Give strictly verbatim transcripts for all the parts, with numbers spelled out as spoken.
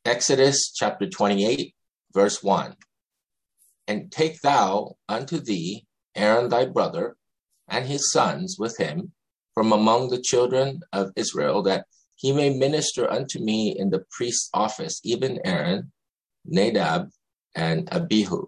Exodus chapter twenty-eight, verse one. And take thou unto thee Aaron thy brother, and his sons with him, from among the children of Israel, that he may minister unto me in the priest's office, even Aaron, Nadab, and Abihu,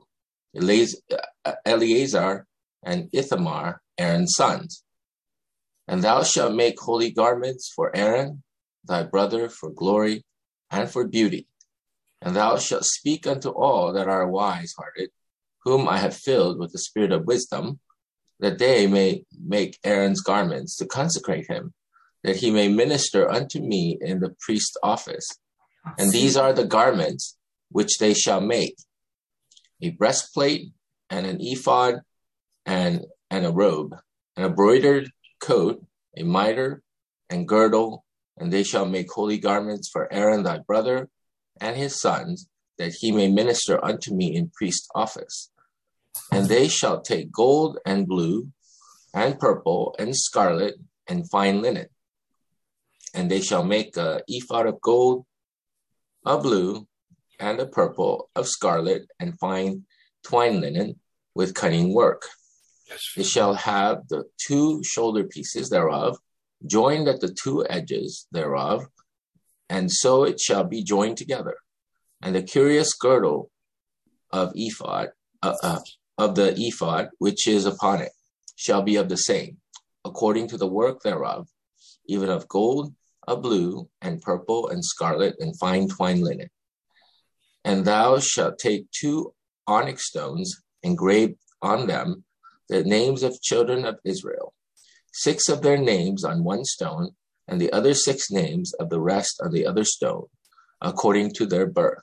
Eleazar, and Ithamar, Aaron's sons. And thou shalt make holy garments for Aaron, thy brother, for glory and for beauty. And thou shalt speak unto all that are wise-hearted, whom I have filled with the spirit of wisdom, that they may make Aaron's garments to consecrate him, that he may minister unto me in the priest's office. And these are the garments which they shall make: a breastplate, and an ephod, and, and a robe, and a broidered coat, a mitre, and girdle. And they shall make holy garments for Aaron thy brother and his sons, that he may minister unto me in priest's office. And they shall take gold and blue and purple and scarlet and fine linen. And they shall make a ephod of gold, a blue, and a purple, of scarlet and fine twine linen with cunning work. Yes. It shall have the two shoulder pieces thereof, joined at the two edges thereof, and so it shall be joined together. And the curious girdle of ephod, uh, uh, of the ephod which is upon it, shall be of the same, according to the work thereof, even of gold, of blue, and purple, and scarlet, and fine twine linen. And thou shalt take two onyx stones, engrave on them the names of children of Israel, six of their names on one stone, and the other six names of the rest on the other stone, according to their birth.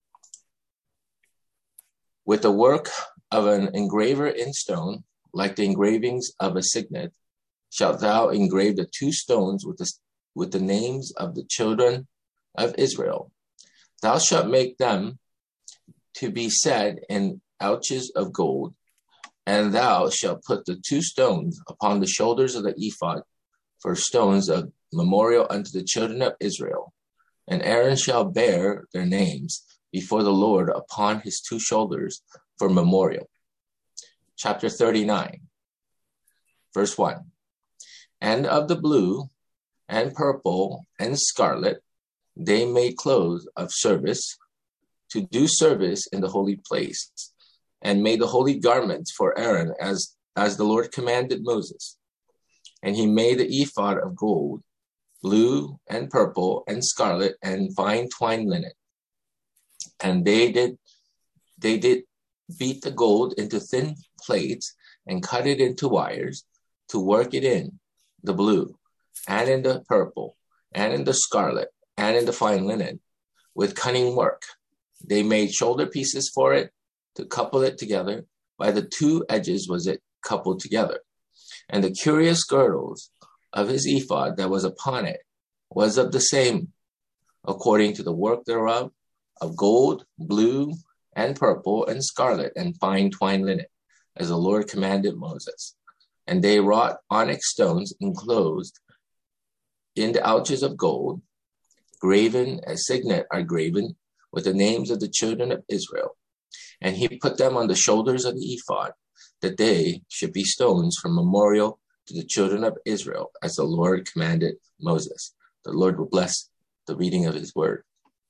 With the work of an engraver in stone, like the engravings of a signet, shalt thou engrave the two stones with the, with the names of the children of Israel. Thou shalt make them to be set in ouches of gold, and thou shalt put the two stones upon the shoulders of the ephod for stones of memorial unto the children of Israel. And Aaron shall bear their names before the Lord upon his two shoulders for memorial. Chapter thirty-nine, verse one. And of the blue and purple and scarlet they made clothes of service, to do service in the holy place, and made the holy garments for Aaron, as, as the Lord commanded Moses. And he made the ephod of gold, blue and purple and scarlet and fine twine linen. And they did they did beat the gold into thin plates and cut it into wires, to work it in the blue and in the purple and in the scarlet and in the fine linen with cunning work. They made shoulder pieces for it, to couple it together. By the two edges was it coupled together. And the curious girdles of his ephod that was upon it was of the same, according to the work thereof, of gold, blue, and purple, and scarlet, and fine twine linen, as the Lord commanded Moses. And they wrought onyx stones enclosed in the ouches of gold, graven as signet are graven, with the names of the children of Israel. And he put them on the shoulders of the ephod, that they should be stones for memorial to the children of Israel, as the Lord commanded Moses. The Lord will bless the reading of his word.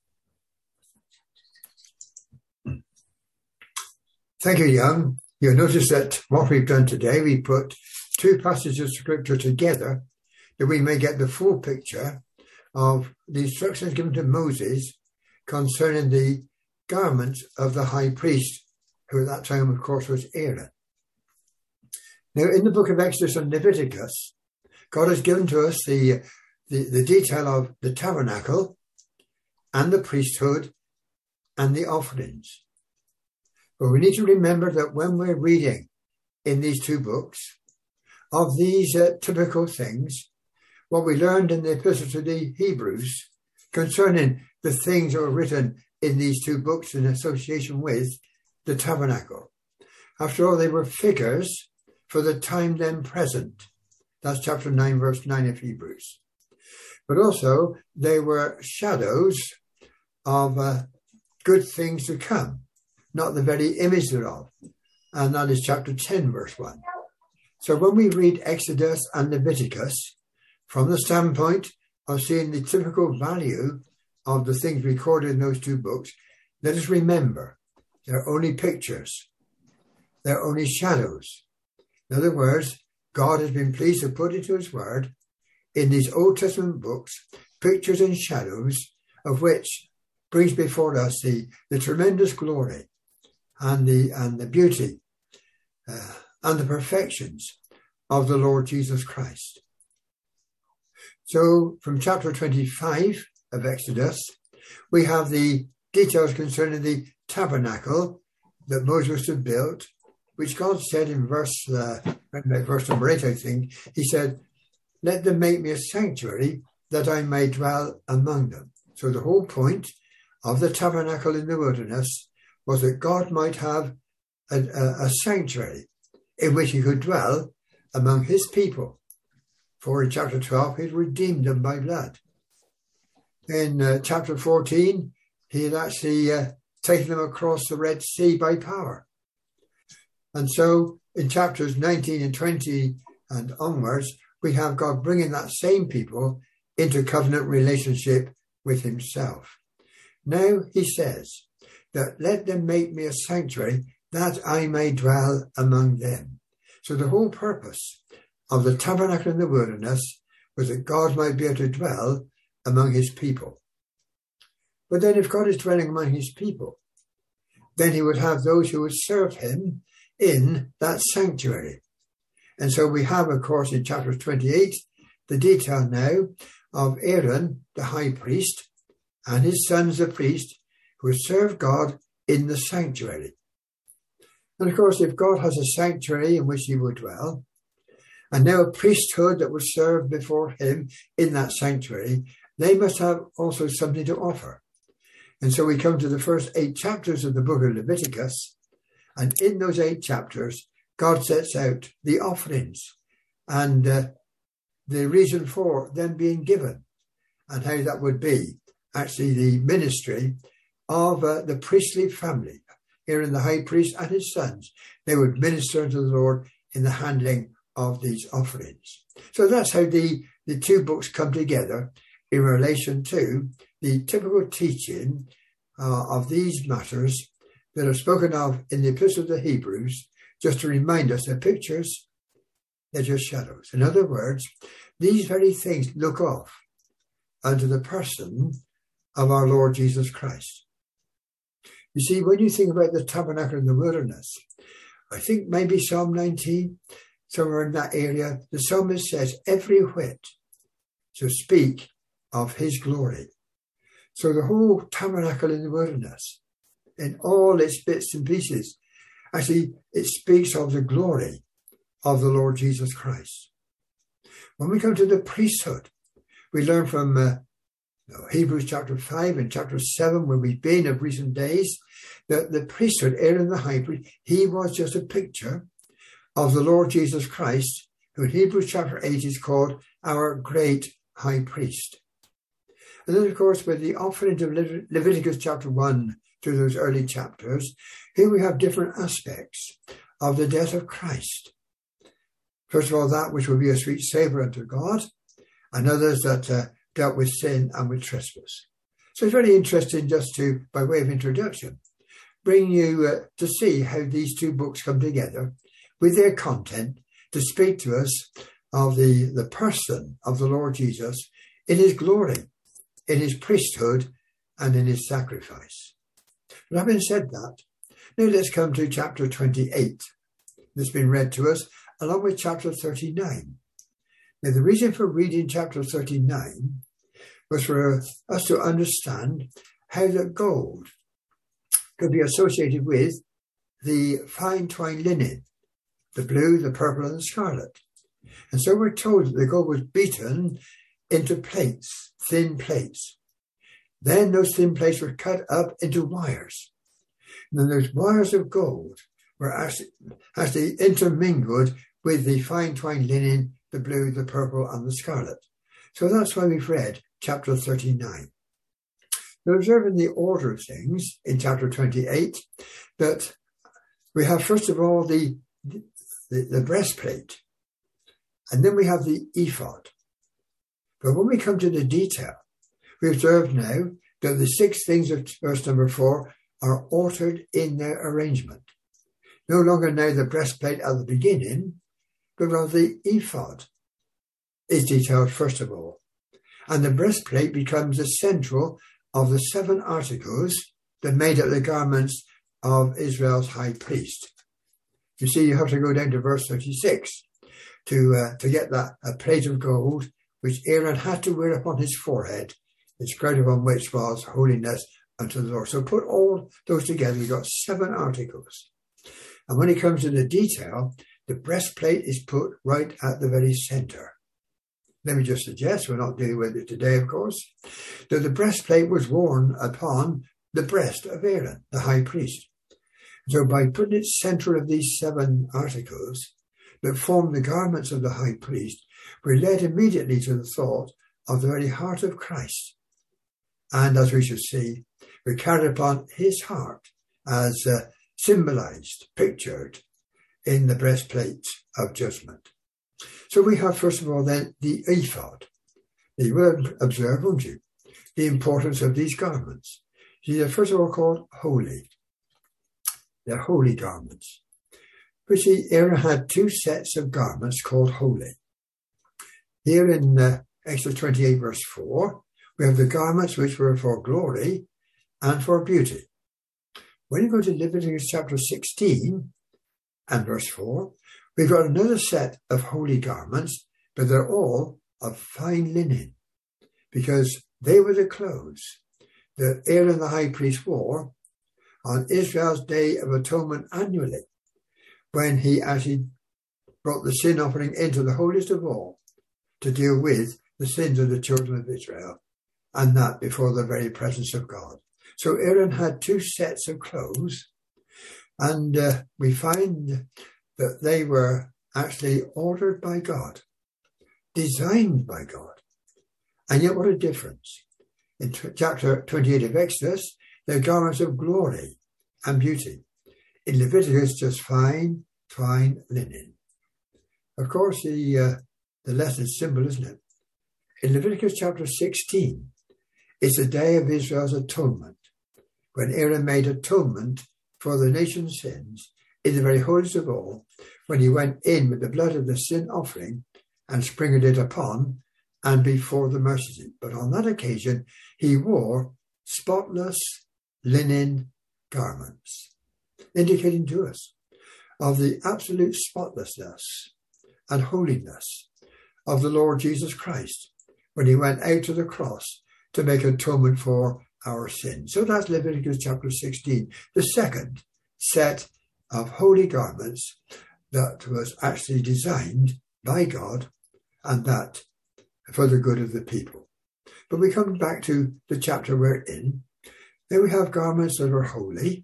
Thank you, Jan. You'll notice that what we've done today, we put two passages of scripture together, that we may get the full picture of the instructions given to Moses concerning the garments of the high priest, who at that time, of course, was Aaron. Now, in the book of Exodus and Leviticus, God has given to us the, the, the detail of the tabernacle and the priesthood and the offerings. But we need to remember that when we're reading in these two books of these uh, typical things, what we learned in the Epistle to the Hebrews concerning the things that were written in these two books in association with the tabernacle. After all, they were figures for the time then present. That's chapter nine, verse nine of Hebrews. But also, they were shadows of uh, good things to come, not the very image thereof. And that is chapter ten, verse one. So when we read Exodus and Leviticus, from the standpoint of seeing the typical value of the things recorded in those two books, let us remember they're only pictures. They're only shadows. In other words, God has been pleased to put into his word in these Old Testament books, pictures and shadows of which brings before us the, the tremendous glory and the, and the beauty uh, and the perfections of the Lord Jesus Christ. So from chapter twenty-five of Exodus, we have the details concerning the tabernacle that Moses had built, which God said in verse, uh, verse number eight, I think, he said, let them make me a sanctuary that I may dwell among them. So the whole point of the tabernacle in the wilderness was that God might have a, a, a sanctuary in which he could dwell among his people. For in chapter twelve, he had redeemed them by blood. In uh, chapter fourteen, he had actually uh, taken them across the Red Sea by power. And so in chapters nineteen and twenty and onwards, we have God bringing that same people into covenant relationship with himself. Now he says that let them make me a sanctuary that I may dwell among them. So the whole purpose of the tabernacle in the wilderness was that God might be able to dwell among his people. But then if God is dwelling among his people, then he would have those who would serve him in that sanctuary. And so we have, of course, in chapter twenty-eight, the detail now of Aaron, the high priest, and his sons, the priest, who would serve God in the sanctuary. And of course, if God has a sanctuary in which he will dwell, and now a priesthood that will serve before him in that sanctuary, they must have also something to offer. And so we come to the first eight chapters of the book of Leviticus, and in those eight chapters, God sets out the offerings and uh, the reason for them being given, and how that would be actually the ministry of uh, the priestly family. Aaron the high priest and his sons, they would minister unto the Lord in the handling of these offerings. So that's how the, the two books come together in relation to the typical teaching uh, of these matters that are spoken of in the Epistle to the Hebrews, just to remind us they're pictures, they're just shadows. In other words, these very things look off unto the person of our Lord Jesus Christ. You see, when you think about the tabernacle in the wilderness, I think maybe Psalm nineteen, somewhere in that area, the psalmist says, every whit to speak of his glory. So the whole tabernacle in the wilderness, in all its bits and pieces, actually it speaks of the glory of the Lord Jesus Christ. When we come to the priesthood, we learn from uh, Hebrews chapter five and chapter seven, where we've been of recent days, that the priesthood, Aaron the high priest, he was just a picture of the Lord Jesus Christ, who in Hebrews chapter eight is called our great high priest. And then, of course, with the offering of Le- Leviticus chapter one to those early chapters, here we have different aspects of the death of Christ. First of all, that which will be a sweet savour unto God, and others that uh, dealt with sin and with trespass. So it's very interesting just to, by way of introduction, bring you uh, to see how these two books come together with their content to speak to us of the, the person of the Lord Jesus in his glory, in his priesthood, and in his sacrifice. But having said that, now let's come to chapter twenty-eight. That's been read to us along with chapter thirty-nine. Now the reason for reading chapter thirty-nine was for us to understand how the gold could be associated with the fine twined linen, the blue, the purple, and the scarlet. And so we're told that the gold was beaten into plates, thin plates. Then those thin plates were cut up into wires. And then those wires of gold were actually, actually intermingled with the fine twined linen, the blue, the purple, and the scarlet. So that's why we've read chapter thirty-nine. We're observing the order of things in chapter twenty-eight, that we have, first of all, the, the, the breastplate, and then we have the ephod. But when we come to the detail, we observe now that the six things of verse number four are altered in their arrangement. No longer now the breastplate at the beginning, but rather the ephod is detailed first of all. And the breastplate becomes the central of the seven articles that made up the garments of Israel's high priest. You see, you have to go down to verse thirty-six to uh, to get that a plate of gold which Aaron had to wear upon his forehead, inscribed upon which was holiness unto the Lord. So put all those together, you've got seven articles. And when it comes to the detail, the breastplate is put right at the very center. Let me just suggest, we're not dealing with it today, of course, that the breastplate was worn upon the breast of Aaron, the high priest. So by putting it central of these seven articles that form the garments of the high priest, we're led immediately to the thought of the very heart of Christ. And as we shall see, we're carried upon his heart as uh, symbolized, pictured in the breastplate of judgment. So we have, first of all, then, the ephod. You will observe, won't you, the importance of these garments. See, they're first of all called holy. They're holy garments. But see, Aaron had two sets of garments called holy. Here in uh, Exodus twenty-eight, verse four, we have the garments which were for glory and for beauty. When you go to Leviticus chapter sixteen and verse four, we've got another set of holy garments, but they're all of fine linen, because they were the clothes that Aaron the high priest wore on Israel's Day of Atonement annually, when he actually brought the sin offering into the holiest of all to deal with the sins of the children of Israel, and that before the very presence of God. So Aaron had two sets of clothes, and uh, we find that they were actually ordered by God, designed by God. And yet what a difference. In t- chapter twenty-eight of Exodus, they're garments of glory and beauty. In Leviticus, just fine, fine linen. Of course, the, uh, the lesson is simple, isn't it? In Leviticus chapter sixteen, it's the day of Israel's atonement, when Aaron made atonement for the nation's sins in the very holiest of all, when he went in with the blood of the sin offering and sprinkled it upon and before the mercy seat. But on that occasion, he wore spotless linen garments, indicating to us of the absolute spotlessness and holiness of the Lord Jesus Christ when he went out to the cross to make atonement for our sins. So that's Leviticus chapter sixteen, the second set of holy garments that was actually designed by God, and that for the good of the people. But we come back to the chapter we're in. There we have garments that are holy,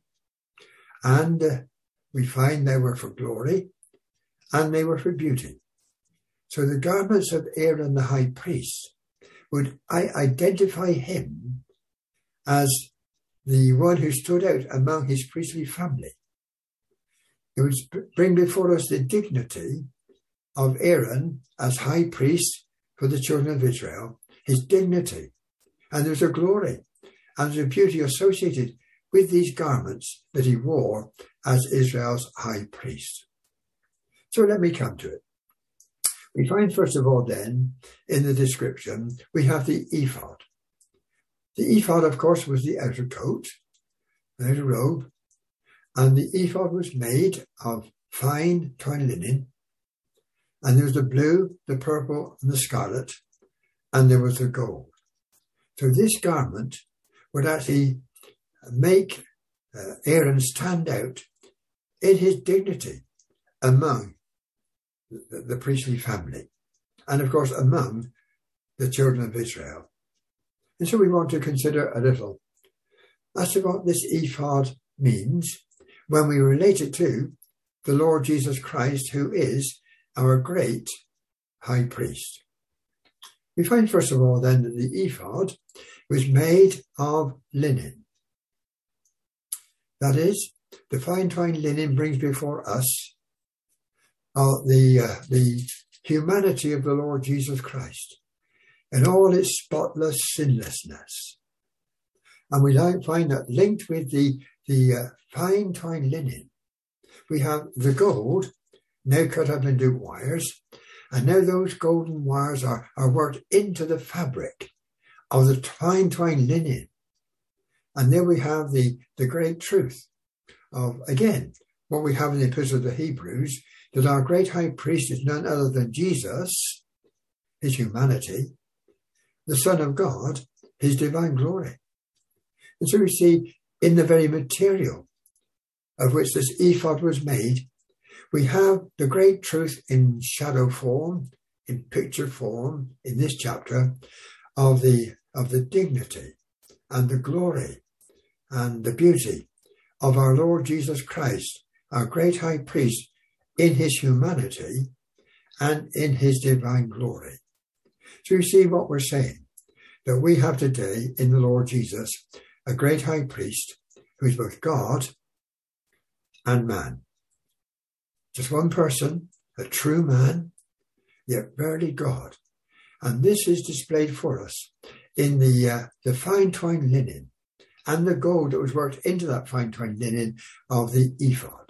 and uh, we find they were for glory, and they were for beauty. So the garments of Aaron the high priest would I identify him as the one who stood out among his priestly family. It would bring before us the dignity of Aaron as high priest for the children of Israel, his dignity. And there's a glory and there's a beauty associated with these garments that he wore as Israel's high priest. So let me come to it. We find, first of all, then, in the description, we have the ephod. The ephod, of course, was the outer coat, the outer robe, and the ephod was made of fine twined linen, and there was the blue, the purple, and the scarlet, and there was the gold. So this garment would actually make uh, Aaron stand out in his dignity among the, the priestly family, and of course among the children of Israel. And so we want to consider a little as to what this ephod means when we relate it to the Lord Jesus Christ, who is our great high priest. We find, first of all, then, that the ephod was made of linen. That is, the fine twined linen brings before us uh, the, uh, the humanity of the Lord Jesus Christ in all its spotless sinlessness. And we find that linked with the, the uh, fine twined linen, we have the gold now cut up into wires, and now those golden wires are, are worked into the fabric of the fine twined linen. And there we have the, the great truth of, again, what we have in the Epistle to the Hebrews, that our great high priest is none other than Jesus, his humanity, the Son of God, his divine glory. And so we see in the very material of which this ephod was made, we have the great truth in shadow form, in picture form, in this chapter, of the of the dignity and the glory and the beauty of our Lord Jesus Christ, our great high priest, in his humanity and in his divine glory. So you see what we're saying, that we have today in the Lord Jesus a great high priest who is both God and man. Just one person, a true man, yet verily God. And this is displayed for us in the uh, the fine twined linen and the gold that was worked into that fine twined linen of the ephod.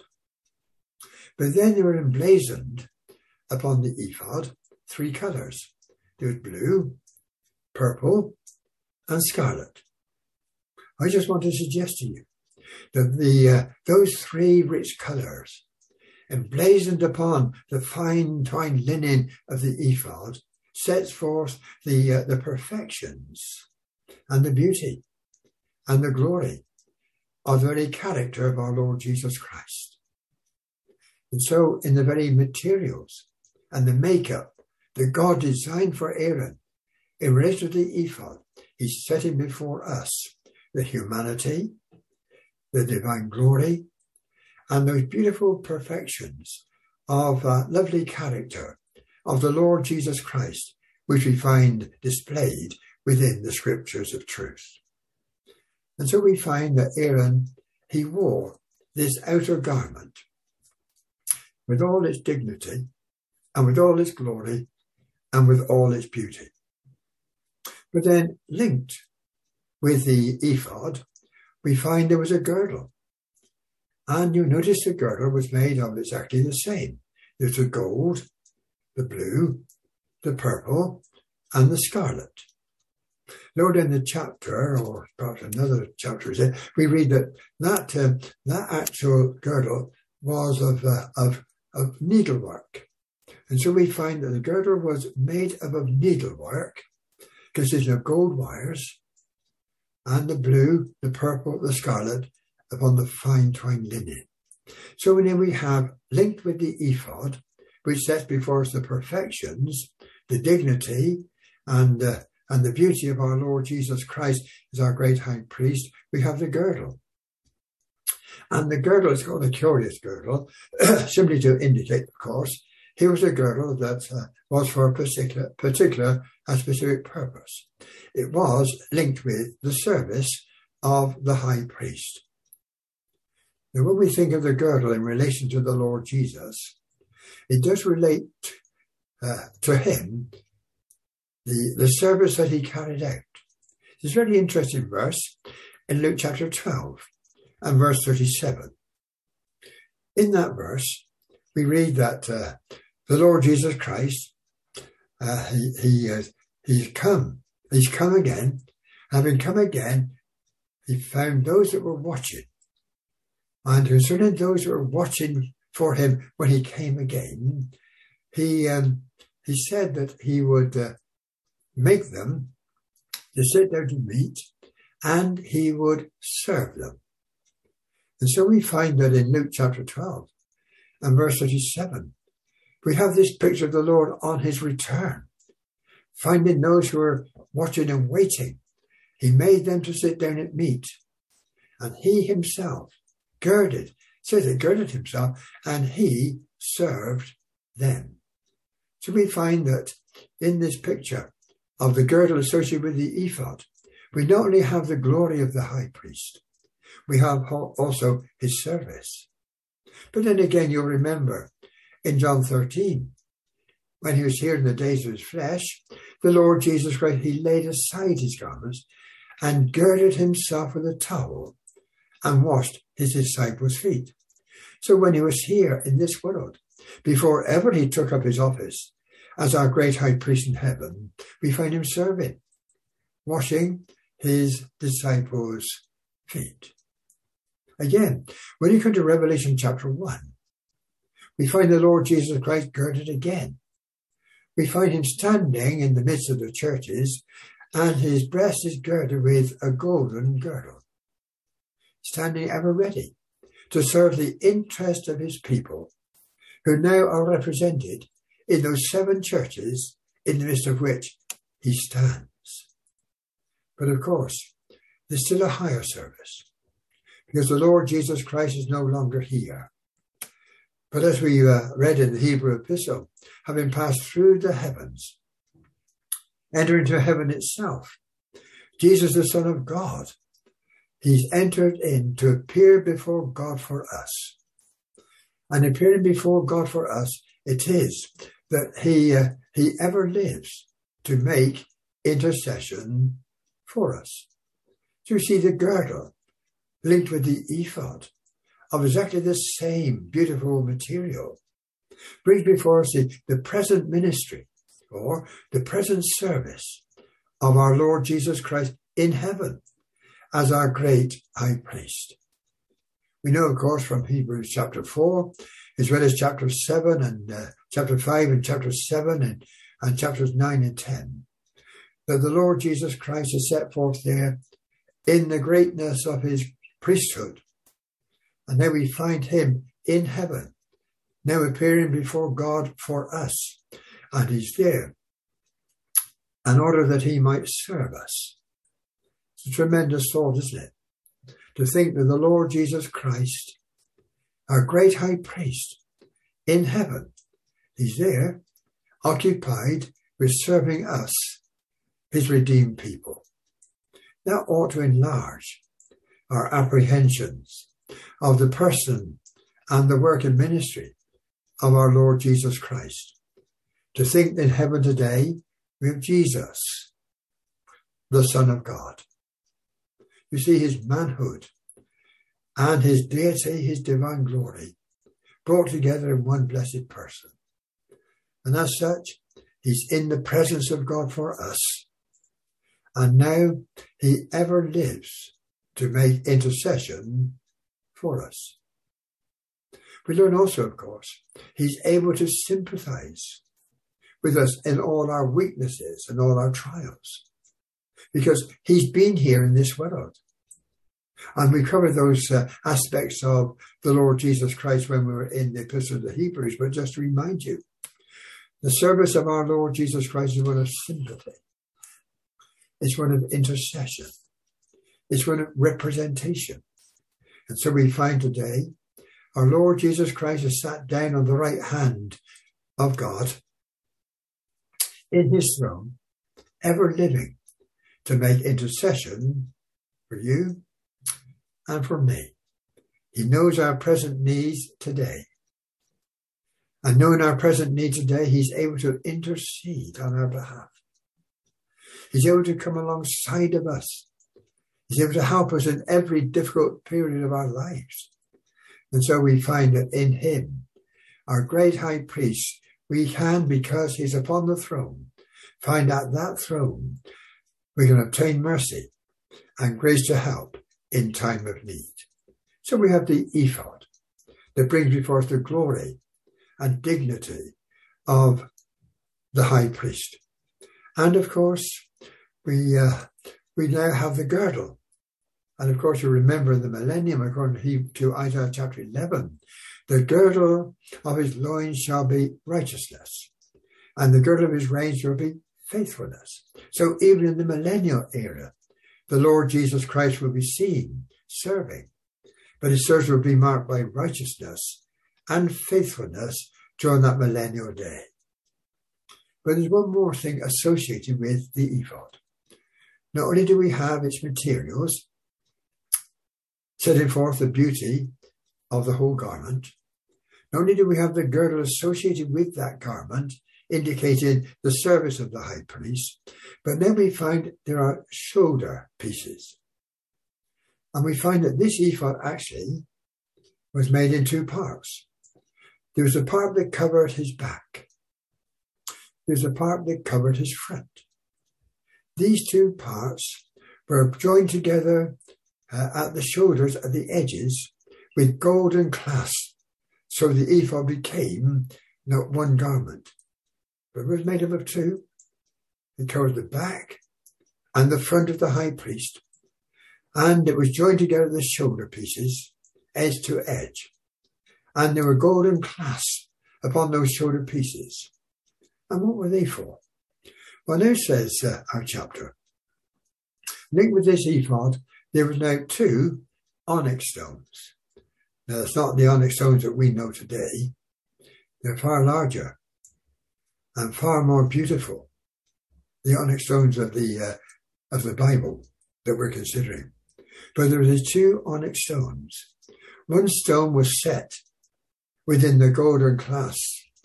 But then they were emblazoned upon the ephod three colours. There was blue, purple, and scarlet. I just want to suggest to you that the uh, those three rich colours emblazoned upon the fine twined linen of the ephod sets forth the uh, the perfections and the beauty and the glory of the very character of our Lord Jesus Christ. And so in the very materials and the makeup that God designed for Aaron in relation to the ephod, he's setting before us the humanity, the divine glory, and those beautiful perfections of uh, lovely character of the Lord Jesus Christ, which we find displayed within the scriptures of truth. And so we find that Aaron, he wore this outer garment with all its dignity and with all its glory and with all its beauty. But then linked with the ephod, we find there was a girdle. And you notice the girdle was made of exactly the same. There's the gold, the blue, the purple, and the scarlet. Lord, in the chapter, or perhaps another chapter, is it, we read that that, uh, that actual girdle was of, uh, of, of needlework. And so we find that the girdle was made up of needlework, consisting of gold wires, and the blue, the purple, the scarlet, upon the fine twined linen. So then we have, linked with the ephod, which sets before us the perfections, the dignity, and uh, and the beauty of our Lord Jesus Christ as our great high priest, we have the girdle. And the girdle is called a curious girdle, simply to indicate, of course, here was a girdle that uh, was for a particular, particular and specific purpose. It was linked with the service of the high priest. Now, when we think of the girdle in relation to the Lord Jesus, it does relate uh, to him the, the service that he carried out. There's a very interesting verse in Luke chapter twelve and verse thirty-seven. In that verse, we read that uh, the Lord Jesus Christ, uh, he, he, uh, he's come, he's come again. Having come again, he found those that were watching. And concerning those who were watching for him when he came again, he um, he said that he would uh, make them to sit down to meat, and he would serve them. And so we find that in Luke chapter twelve and verse thirty-seven, we have this picture of the Lord on his return, finding those who were watching and waiting. He made them to sit down at meat, and he himself girded, says he girded himself, and he served them. So we find that in this picture of the girdle associated with the ephod, We not only have the glory of the high priest, we have also his service. But then again, you'll remember in John thirteen, when he was here in the days of his flesh, the Lord Jesus Christ, he laid aside his garments and girded himself with a towel and washed his disciples' feet. So when he was here in this world, before ever he took up his office as our great high priest in heaven, we find him serving, washing his disciples' feet. Again, when you come to Revelation chapter one, we find the Lord Jesus Christ girded again. We find him standing in the midst of the churches, and his breast is girded with a golden girdle, standing ever ready to serve the interest of his people, who now are represented in those seven churches in the midst of which he stands. But of course, there's still a higher service, because the Lord Jesus Christ is no longer here. But as we uh, read in the Hebrew epistle, having passed through the heavens, enter into heaven itself, Jesus, the Son of God, he's entered in to appear before God for us. And appearing before God for us, it is that he, uh, he ever lives to make intercession for us. So you see the girdle linked with the ephod of exactly the same beautiful material brings before us the, the present ministry or the present service of our Lord Jesus Christ in heaven as our great high priest. We know, of course, from Hebrews chapter four, as well as chapter seven and uh, chapter five and chapter seven and, and chapters nine and ten, that the Lord Jesus Christ is set forth there in the greatness of his priesthood. And now we find him in heaven, now appearing before God for us. And he's there in order that he might serve us. It's a tremendous thought, isn't it? To think that the Lord Jesus Christ, our great high priest in heaven, he's there occupied with serving us, his redeemed people. That ought to enlarge our apprehensions of the person and the work and ministry of our Lord Jesus Christ. To think in heaven today we have Jesus, the Son of God. You see his manhood and his deity, his divine glory, brought together in one blessed person. And as such, he's in the presence of God for us. And now he ever lives to make intercession for us. We learn also, of course, he's able to sympathize with us in all our weaknesses and all our trials, because he's been here in this world. And we covered those uh, aspects of the Lord Jesus Christ when we were in the Epistle to the Hebrews, but just to remind you, the service of our Lord Jesus Christ is one of sympathy. It's one of intercession. It's one of representation. And so we find today our Lord Jesus Christ is sat down on the right hand of God in his throne, ever living to make intercession for you and for me. He knows our present needs today. And knowing our present need today, he's able to intercede on our behalf. He's able to come alongside of us. He's able to help us in every difficult period of our lives. And so we find that in him, our great high priest, we can, because he's upon the throne, find at that throne we can obtain mercy and grace to help in time of need. So we have the ephod that brings before us the glory and dignity of the high priest. And of course, we uh, we now have the girdle. And of course, you remember in the millennium, according to Isaiah chapter eleven, the girdle of his loins shall be righteousness, and the girdle of his reins shall be faithfulness. So even in the millennial era, the Lord Jesus Christ will be seen serving, but his service will be marked by righteousness and faithfulness during that millennial day. But there's one more thing associated with the ephod. not only do we have its materials, setting forth the beauty of the whole garment, not only do we have the girdle associated with that garment, indicating the service of the high priest, but then we find there are shoulder pieces. And we find that this ephod actually was made in two parts. There was a part that covered his back. There's a part that covered his front. These two parts were joined together uh, at the shoulders, at the edges, with golden clasps, so the ephod became not one garment, but it was made up of two. It covered the back and the front of the high priest, and it was joined together at the shoulder pieces, edge to edge, and there were golden clasps upon those shoulder pieces. And what were they for? Well, now says uh, our chapter, linked with this ephod, there was now two onyx stones. Now, it's not the onyx stones that we know today. They're far larger and far more beautiful. The onyx stones of the uh, of the Bible that we're considering. But there were these two onyx stones. One stone was set within the golden clasp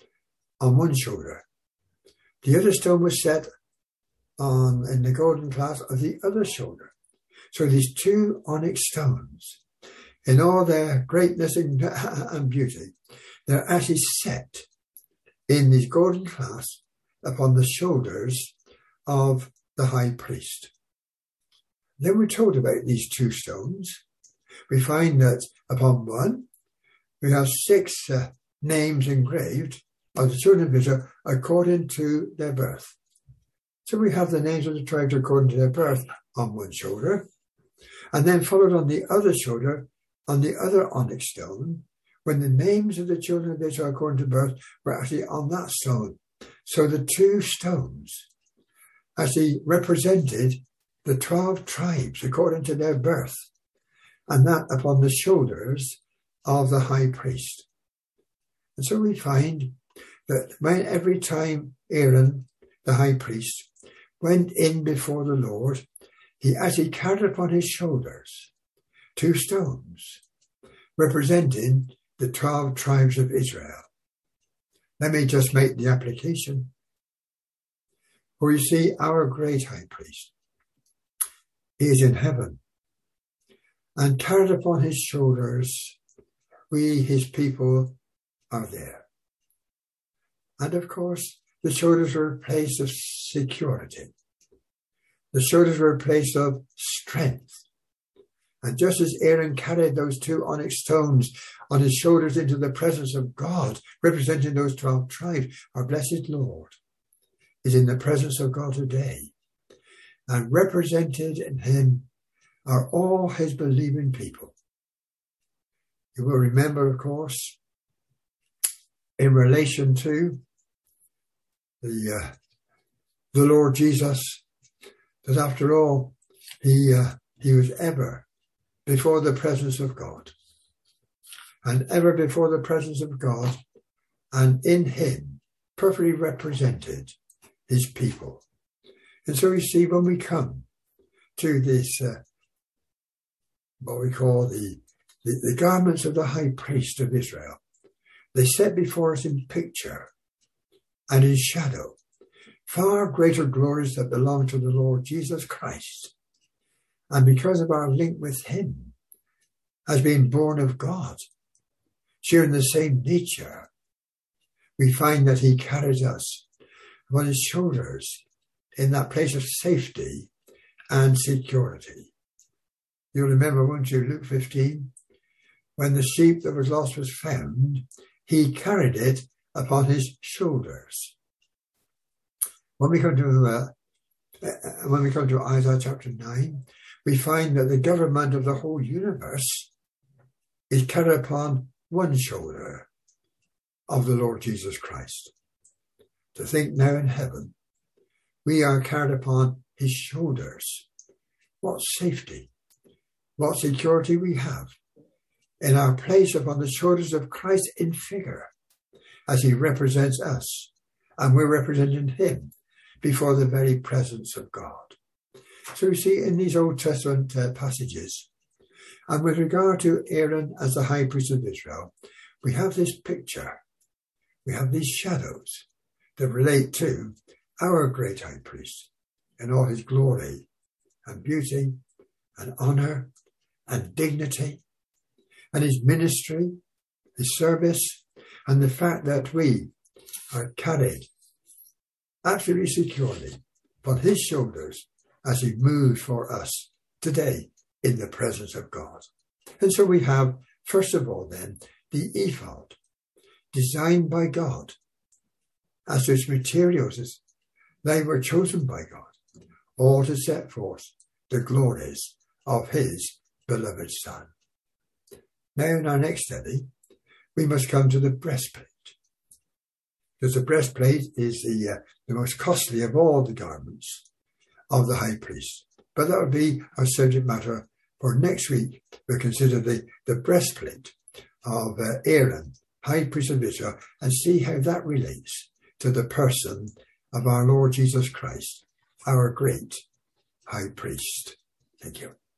on one shoulder. The other stone was set on in the golden clasp of the other shoulder. So these two onyx stones, in all their greatness and, and beauty, they're actually set in these golden clasps upon the shoulders of the high priest. Then we're told about these two stones. We find that upon one, we have six uh, names engraved of the children of Israel according to their birth. So we have the names of the tribes according to their birth on one shoulder, and then followed on the other shoulder, on the other onyx stone, when the names of the children of Israel according to birth were actually on that stone. So the two stones actually represented the twelve tribes according to their birth, and that upon the shoulders of the high priest. And so we find that when every time Aaron, the high priest, went in before the Lord, he actually carried upon his shoulders two stones representing the twelve tribes of Israel. Let me just make the application. For you see, our great high priest, he is in heaven, and carried upon his shoulders, we, his people, are there. And of course, the shoulders were a place of security. The shoulders were a place of strength. And just as Aaron carried those two onyx stones on his shoulders into the presence of God, representing those twelve tribes, our blessed Lord is in the presence of God today. And represented in him are all his believing people. You will remember, of course, in relation to the uh, the Lord Jesus, that after all, he uh, he was ever before the presence of God, and ever before the presence of God, and in him perfectly represented his people. And so you see, when we come to this, uh, what we call the, the, the garments of the high priest of Israel, they set before us in picture and in shadow far greater glories that belong to the Lord Jesus Christ. And because of our link with him, as being born of God, sharing the same nature, we find that he carries us upon his shoulders in that place of safety and security. You'll remember, won't you, Luke fifteen, when the sheep that was lost was found, he carried it upon his shoulders. When we come to uh, when we come to Isaiah chapter nine, we find that the government of the whole universe is carried upon one shoulder of the Lord Jesus Christ. To think now in heaven, we are carried upon his shoulders. What safety, what security we have in our place upon the shoulders of Christ in figure, as he represents us, and we're representing him before the very presence of God. So we see in these Old Testament uh, passages, and with regard to Aaron as the high priest of Israel, we have this picture, we have these shadows that relate to our great high priest in all his glory and beauty and honour and dignity, and his ministry, his service, and the fact that we are carried absolutely securely on his shoulders as he moves for us today in the presence of God. And so we have, first of all then, the ephod, designed by God, as its materials, as they were chosen by God, all to set forth the glories of his beloved Son. Now in our next study, we must come to the breastplate, because the breastplate is the, uh, the most costly of all the garments of the high priest. But that will be our subject matter for next week. We'll consider the, the breastplate of uh, Aaron, high priest of Israel, and see how that relates to the person of our Lord Jesus Christ, our great high priest. Thank you.